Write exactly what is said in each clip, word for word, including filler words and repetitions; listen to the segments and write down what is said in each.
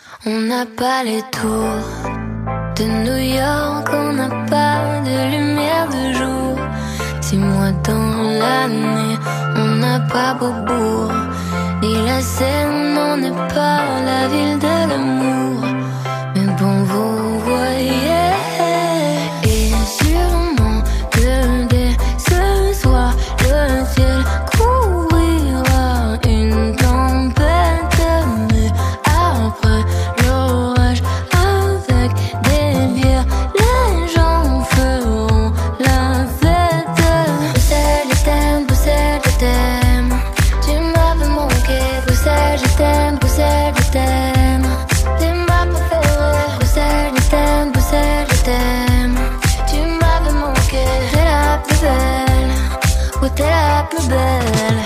On n'a pas les tours de New York, on n'a pas de lumière de jour. Six mois dans l'année, on n'a pas Beaubourg ni la Seine, on n'est pas la ville de l'amour. Mais bon, vous voyez, et sûrement que dès ce soir, le ciel couvrira une tempête. Mais après l'orage, avec des bières, les gens feront la fête. Bruxelles, je t'aime, Bruxelles, je t'aime. Tu m'avais manqué, Bruxelles, je t'aime, Bruxelles, je t'aime. T'es ma préférée, Bruxelles, je t'aime, Bruxelles, je t'aime. Tu m'avais manqué, t'es la plus belle, oh t'es la plus belle.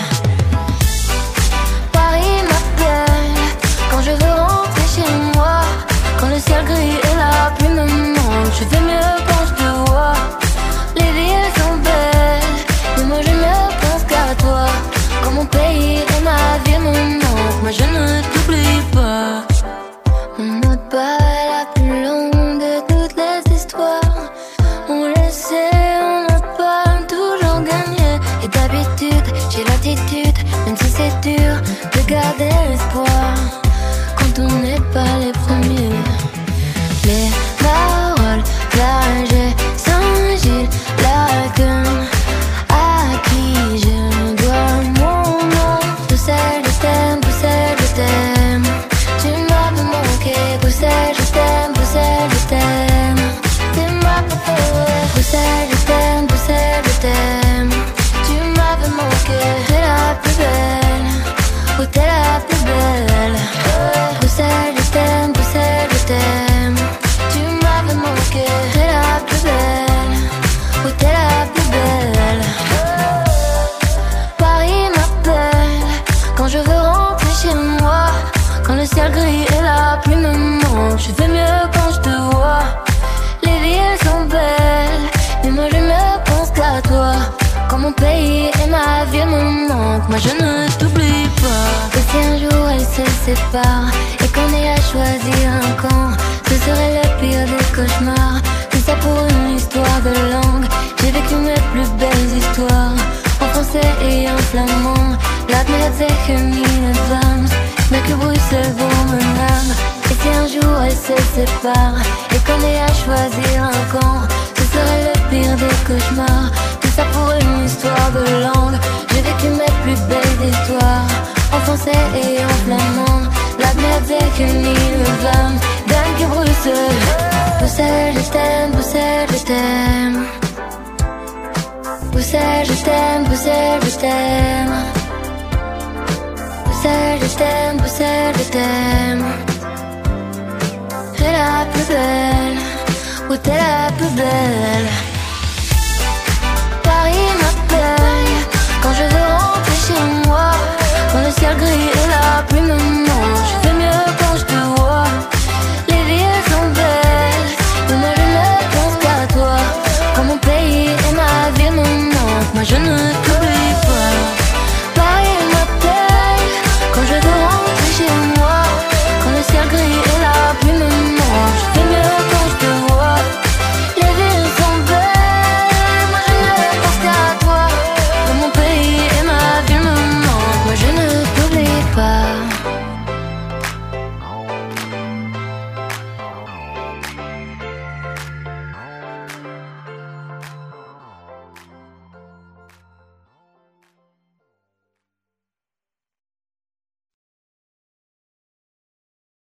Paris m'appelle quand je veux rentrer chez moi. Quand le ciel gris et la pluie me manquent, je vais mieux quand je te vois. Les villes sont belles, mais moi je ne pense qu'à toi. Quand mon pays et ma vie me manquent, moi je ne t'oublie pas. On n'a pas la plus longue de toutes les histoires. On le sait, on n'a pas toujours gagné. Et d'habitude, j'ai l'attitude, même si c'est dur, de garder l'espoir. Quand on n'est pas les premiers. Les paroles, plagées, Saint-Gilles, Lagueule, à qui je dois mon nom. Bruxelles, je t'aime, Bruxelles, je t'aime. Tu m'avais manqué, Bruxelles, je t'aime, Bruxelles, je t'aime. T'es ma préférée, Bruxelles, je t'aime, Bruxelles, je t'aime. Tu m'avais manqué, t'es la plus belle, oh t'es la plus belle. Bruxelles, je t'aime, Bruxelles, je t'aime. Tu m'avais manqué, t'es la plus belle, oh t'es la plus belle. Paris m'appelle quand je veux rentrer chez moi. Quand le ciel gris et la pluie me manquent, je vais mieux quand je te vois. Les villes sont belles, mais moi je ne pense qu'à toi. Quand mon pays et ma vie me manquent, moi je ne t'oublie pas. Et si un jour elles se séparent et qu'on ait à choisir un camp, ce serait le pire des cauchemars. Tout ça pour une histoire de langue. J'ai vécu mes plus belles histoires en français et en flamand. Laat me dat zeggen in het Vlaams, mais que Bruxelles vaut mon âme. Et si un jour elles se séparent et qu'on ait à choisir un camp, ce serait le pire des cauchemars. Tout ça pour une histoire de langue. J'ai vécu mes plus belles histoires en français et en flamand. Laat me dat zeggen in het Vlaams, dank je Bruxelles. Bruxelles, je t'aime, Bruxelles, je t'aime. Bruxelles, je t'aime, Bruxelles, je t'aime. Bruxelles, je t'aime, Bruxelles, je t'aime. T'es la plus belle, oh t'es la plus belle. Paris m'appelle quand je veux rentrer chez moi. Quand le ciel gris et la pluie me